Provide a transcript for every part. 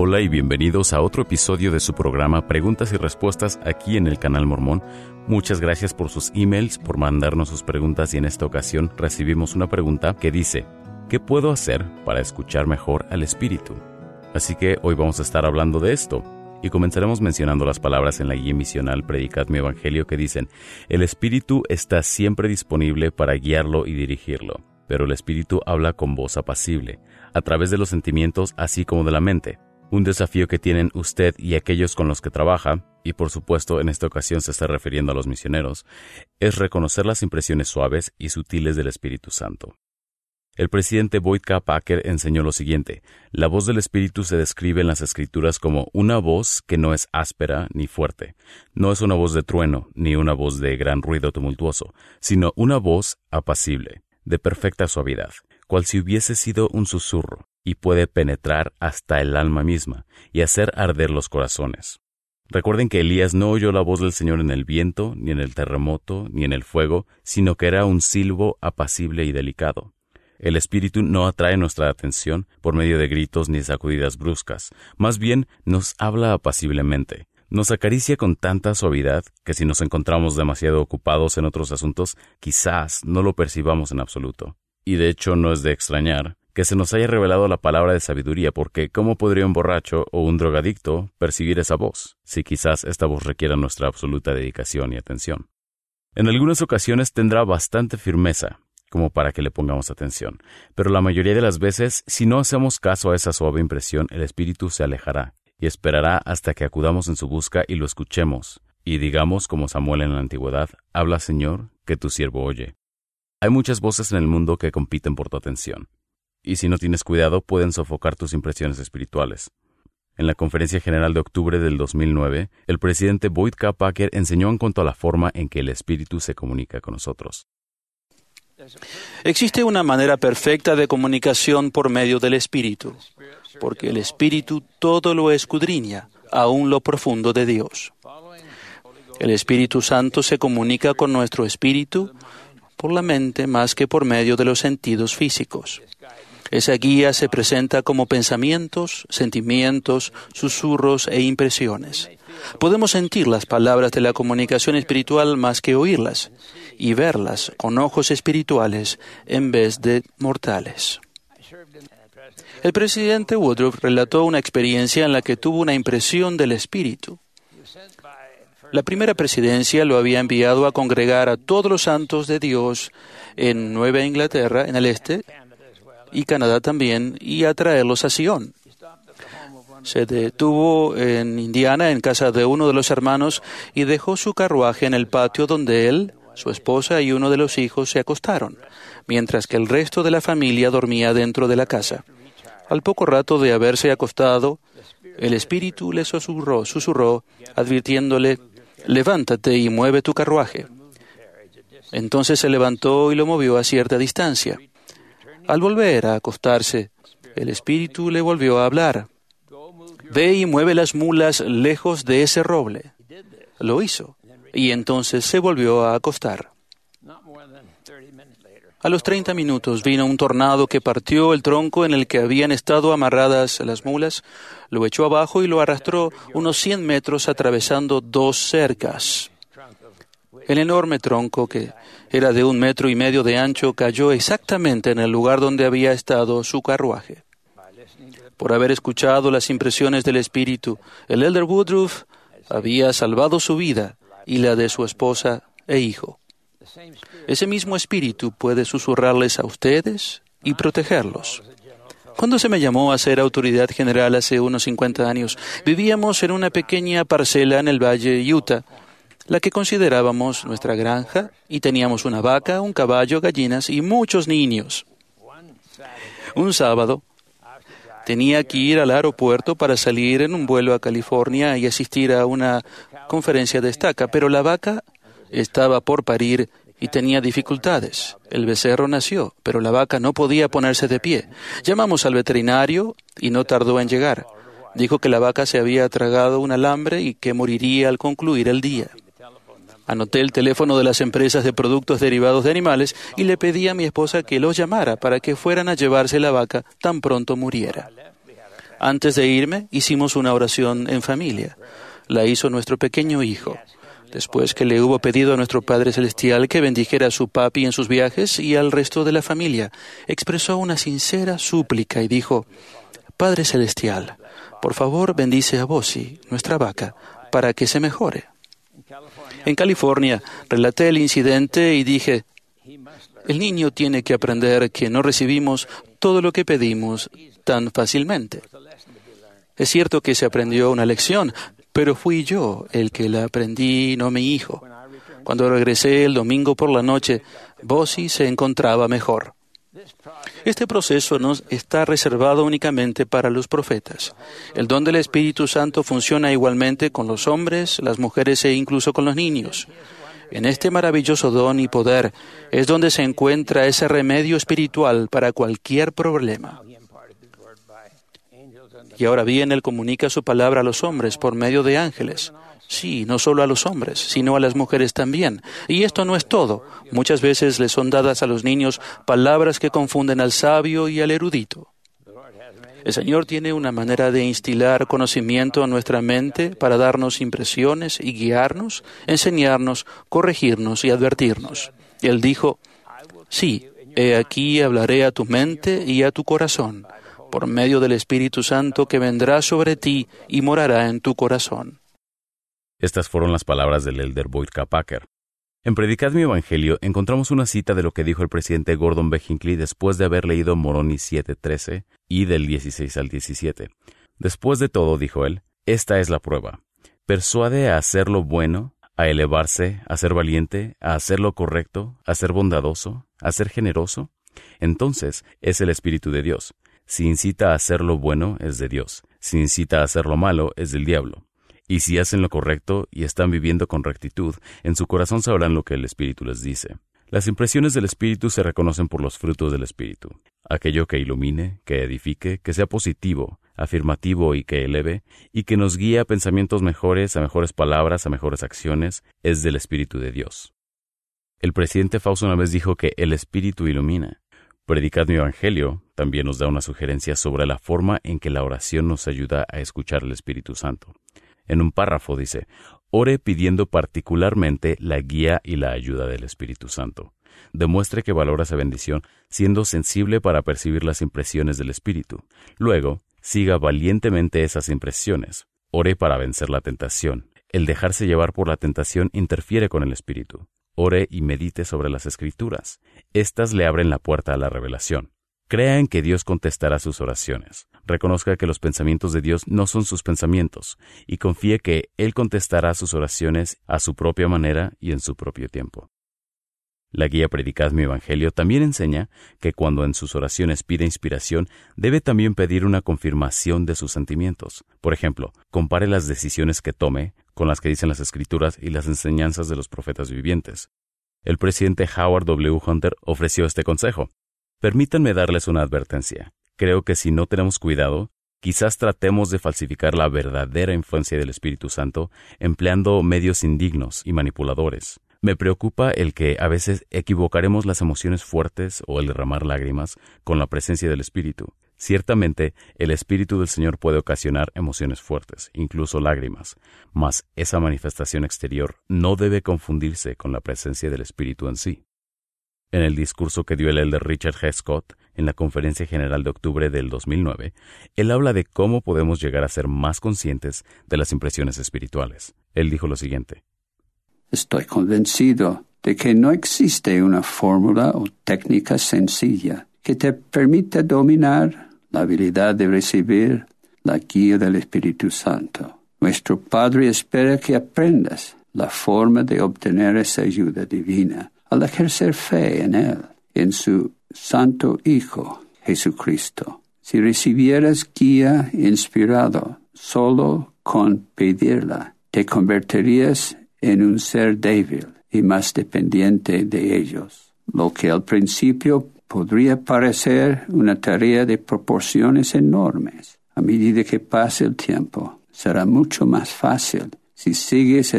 Hola y bienvenidos a otro episodio de su programa Preguntas y Respuestas aquí en el Canal Mormón. Muchas gracias por sus emails, por mandarnos sus preguntas y en esta ocasión recibimos una pregunta que dice: ¿qué puedo hacer para escuchar mejor al Espíritu? Así que hoy vamos a estar hablando de esto. Y comenzaremos mencionando las palabras en la guía misional Predicad mi Evangelio que dicen: el Espíritu está siempre disponible para guiarlo y dirigirlo, pero el Espíritu habla con voz apacible, a través de los sentimientos así como de la mente. Un desafío que tienen usted y aquellos con los que trabaja, y por supuesto en esta ocasión se está refiriendo a los misioneros, es reconocer las impresiones suaves y sutiles del Espíritu Santo. El presidente Boyd K. Packer enseñó lo siguiente: la voz del Espíritu se describe en las Escrituras como una voz que no es áspera ni fuerte. No es una voz de trueno, ni una voz de gran ruido tumultuoso, sino una voz apacible, de perfecta suavidad, cual si hubiese sido un susurro, y puede penetrar hasta el alma misma, y hacer arder los corazones. Recuerden que Elías no oyó la voz del Señor en el viento, ni en el terremoto, ni en el fuego, sino que era un silbo apacible y delicado. El Espíritu no atrae nuestra atención por medio de gritos ni sacudidas bruscas, más bien nos habla apaciblemente. Nos acaricia con tanta suavidad que si nos encontramos demasiado ocupados en otros asuntos, quizás no lo percibamos en absoluto. Y de hecho no es de extrañar que se nos haya revelado la palabra de sabiduría, porque ¿cómo podría un borracho o un drogadicto percibir esa voz, si quizás esta voz requiera nuestra absoluta dedicación y atención? En algunas ocasiones tendrá bastante firmeza, como para que le pongamos atención, pero la mayoría de las veces, si no hacemos caso a esa suave impresión, el Espíritu se alejará y esperará hasta que acudamos en su busca y lo escuchemos, y digamos como Samuel en la antigüedad: habla, Señor, que tu siervo oye. Hay muchas voces en el mundo que compiten por tu atención, y si no tienes cuidado pueden sofocar tus impresiones espirituales. En la Conferencia General de octubre del 2009, el presidente Boyd K. Packer enseñó en cuanto a la forma en que el Espíritu se comunica con nosotros. Existe una manera perfecta de comunicación por medio del Espíritu, porque el Espíritu todo lo escudriña, aún lo profundo de Dios. El Espíritu Santo se comunica con nuestro espíritu por la mente más que por medio de los sentidos físicos. Esa guía se presenta como pensamientos, sentimientos, susurros e impresiones. Podemos sentir las palabras de la comunicación espiritual más que oírlas, y verlas con ojos espirituales en vez de mortales. El presidente Woodruff relató una experiencia en la que tuvo una impresión del Espíritu. La primera presidencia lo había enviado a congregar a todos los santos de Dios en Nueva Inglaterra, en el este, y Canadá también, y a traerlos a Sion. Se detuvo en Indiana, en casa de uno de los hermanos, y dejó su carruaje en el patio donde él, su esposa y uno de los hijos se acostaron, mientras que el resto de la familia dormía dentro de la casa. Al poco rato de haberse acostado, el Espíritu le susurró, advirtiéndole: levántate y mueve tu carruaje. Entonces se levantó y lo movió a cierta distancia. Al volver a acostarse, el Espíritu le volvió a hablar: ve y mueve las mulas lejos de ese roble. Lo hizo, y entonces se volvió a acostar. A los 30 minutos vino un tornado que partió el tronco en el que habían estado amarradas las mulas, lo echó abajo y lo arrastró unos 100 metros atravesando 2 cercas. El enorme tronco, que era de 1,5 metros de ancho, cayó exactamente en el lugar donde había estado su carruaje. Por haber escuchado las impresiones del Espíritu, el elder Woodruff había salvado su vida y la de su esposa e hijo. Ese mismo Espíritu puede susurrarles a ustedes y protegerlos. Cuando se me llamó a ser autoridad general hace unos 50 años, vivíamos en una pequeña parcela en el valle Utah, la que considerábamos nuestra granja, y teníamos una vaca, un caballo, gallinas y muchos niños. Un sábado, tenía que ir al aeropuerto para salir en un vuelo a California y asistir a una conferencia de estaca, pero la vaca estaba por parir y tenía dificultades. El becerro nació, pero la vaca no podía ponerse de pie. Llamamos al veterinario y no tardó en llegar. Dijo que la vaca se había tragado un alambre y que moriría al concluir el día. Anoté el teléfono de las empresas de productos derivados de animales y le pedí a mi esposa que los llamara para que fueran a llevarse la vaca tan pronto muriera. Antes de irme, hicimos una oración en familia. La hizo nuestro pequeño hijo, después que le hubo pedido a nuestro Padre Celestial que bendijera a su papi en sus viajes y al resto de la familia. Expresó una sincera súplica y dijo: Padre Celestial, por favor bendice a Bossy, nuestra vaca, para que se mejore. En California, relaté el incidente y dije: el niño tiene que aprender que no recibimos todo lo que pedimos tan fácilmente. Es cierto que se aprendió una lección, pero fui yo el que la aprendí, no mi hijo. Cuando regresé el domingo por la noche, Bossy se encontraba mejor. Este proceso no está reservado únicamente para los profetas. El don del Espíritu Santo funciona igualmente con los hombres, las mujeres e incluso con los niños. En este maravilloso don y poder es donde se encuentra ese remedio espiritual para cualquier problema. Y ahora bien, Él comunica su palabra a los hombres por medio de ángeles. Sí, no solo a los hombres, sino a las mujeres también. Y esto no es todo. Muchas veces les son dadas a los niños palabras que confunden al sabio y al erudito. El Señor tiene una manera de instilar conocimiento en nuestra mente para darnos impresiones y guiarnos, enseñarnos, corregirnos y advertirnos. Y Él dijo: sí, he aquí hablaré a tu mente y a tu corazón, por medio del Espíritu Santo que vendrá sobre ti y morará en tu corazón. Estas fueron las palabras del elder Boyd K. Packer. En Predicad mi Evangelio encontramos una cita de lo que dijo el presidente Gordon B. Hinckley después de haber leído Moroni 7:13 y del 16 al 17. Después de todo, dijo él, esta es la prueba. Persuade a hacer lo bueno, a elevarse, a ser valiente, a hacer lo correcto, a ser bondadoso, a ser generoso. Entonces es el Espíritu de Dios. Si incita a hacer lo bueno, es de Dios. Si incita a hacer lo malo, es del diablo. Y si hacen lo correcto y están viviendo con rectitud, en su corazón sabrán lo que el Espíritu les dice. Las impresiones del Espíritu se reconocen por los frutos del Espíritu. Aquello que ilumine, que edifique, que sea positivo, afirmativo y que eleve, y que nos guíe a pensamientos mejores, a mejores palabras, a mejores acciones, es del Espíritu de Dios. El presidente Fausto una vez dijo que el Espíritu ilumina. Predicad mi Evangelio también nos da una sugerencia sobre la forma en que la oración nos ayuda a escuchar al Espíritu Santo. En un párrafo dice: ore pidiendo particularmente la guía y la ayuda del Espíritu Santo. Demuestre que valora esa bendición siendo sensible para percibir las impresiones del Espíritu. Luego, siga valientemente esas impresiones. Ore para vencer la tentación. El dejarse llevar por la tentación interfiere con el Espíritu. Ore y medite sobre las Escrituras. Estas le abren la puerta a la revelación. Crea en que Dios contestará sus oraciones. Reconozca que los pensamientos de Dios no son sus pensamientos y confíe que Él contestará sus oraciones a su propia manera y en su propio tiempo. La guía Predicad mi Evangelio también enseña que cuando en sus oraciones pide inspiración, debe también pedir una confirmación de sus sentimientos. Por ejemplo, compare las decisiones que tome con las que dicen las Escrituras y las enseñanzas de los profetas vivientes. El presidente Howard W. Hunter ofreció este consejo. Permítanme darles una advertencia. Creo que si no tenemos cuidado, quizás tratemos de falsificar la verdadera influencia del Espíritu Santo empleando medios indignos y manipuladores. Me preocupa el que a veces equivocaremos las emociones fuertes o el derramar lágrimas con la presencia del Espíritu. Ciertamente, el Espíritu del Señor puede ocasionar emociones fuertes, incluso lágrimas, mas esa manifestación exterior no debe confundirse con la presencia del Espíritu en sí. En el discurso que dio el elder Richard G. Scott en la Conferencia General de octubre del 2009, él habla de cómo podemos llegar a ser más conscientes de las impresiones espirituales. Él dijo lo siguiente: estoy convencido de que no existe una fórmula o técnica sencilla que te permita dominar la habilidad de recibir la guía del Espíritu Santo. Nuestro Padre espera que aprendas la forma de obtener esa ayuda divina al ejercer fe en Él, en su Santo Hijo, Jesucristo. Si recibieras guía inspirado solo con pedirla, te convertirías en un ser débil y más dependiente de ellos. Lo que al principio podría parecer una tarea de proporciones enormes, a medida que pase el tiempo, será mucho más fácil si sigues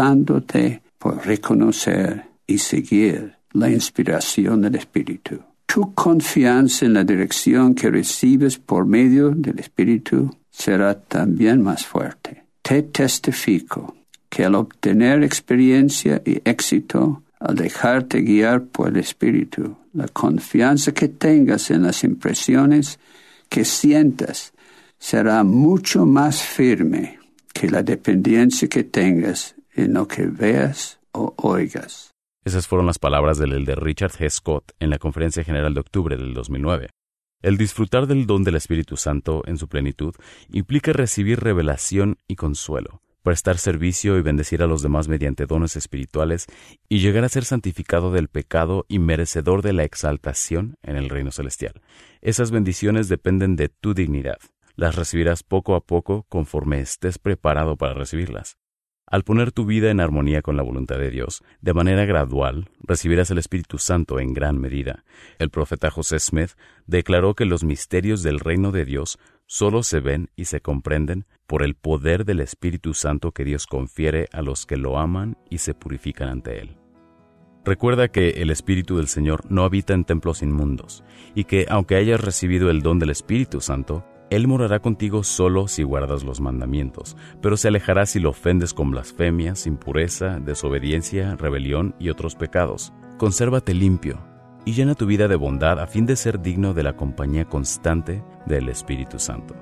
esforzándote por reconocer y seguir la inspiración del Espíritu. tu confianza en la dirección que recibes por medio del Espíritu será también más fuerte. Te testifico que al obtener experiencia y éxito, al dejarte guiar por el Espíritu, la confianza que tengas en las impresiones que sientas será mucho más firme que la dependencia que tengas en lo que veas o oigas. Esas fueron las palabras del elder Richard G. Scott en la Conferencia General de octubre del 2009. El disfrutar del don del Espíritu Santo en su plenitud implica recibir revelación y consuelo, prestar servicio y bendecir a los demás mediante dones espirituales y llegar a ser santificado del pecado y merecedor de la exaltación en el reino celestial. Esas bendiciones dependen de tu dignidad. Las recibirás poco a poco conforme estés preparado para recibirlas. Al poner tu vida en armonía con la voluntad de Dios, de manera gradual, recibirás el Espíritu Santo en gran medida. El profeta José Smith declaró que los misterios del reino de Dios solo se ven y se comprenden por el poder del Espíritu Santo que Dios confiere a los que lo aman y se purifican ante Él. Recuerda que el Espíritu del Señor no habita en templos inmundos, y que aunque hayas recibido el don del Espíritu Santo, Él morará contigo solo si guardas los mandamientos, pero se alejará si lo ofendes con blasfemias, impureza, desobediencia, rebelión y otros pecados. Consérvate limpio y llena tu vida de bondad a fin de ser digno de la compañía constante del Espíritu Santo.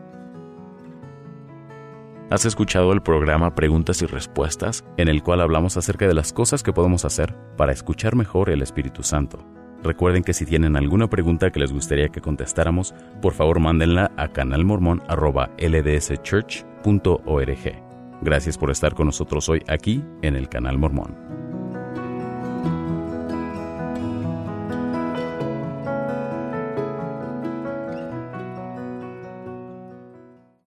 ¿Has escuchado el programa Preguntas y Respuestas, en el cual hablamos acerca de las cosas que podemos hacer para escuchar mejor el Espíritu Santo? Recuerden que si tienen alguna pregunta que les gustaría que contestáramos, por favor mándenla a canalmormon@ldschurch.org. Gracias por estar con nosotros hoy aquí en el Canal Mormón.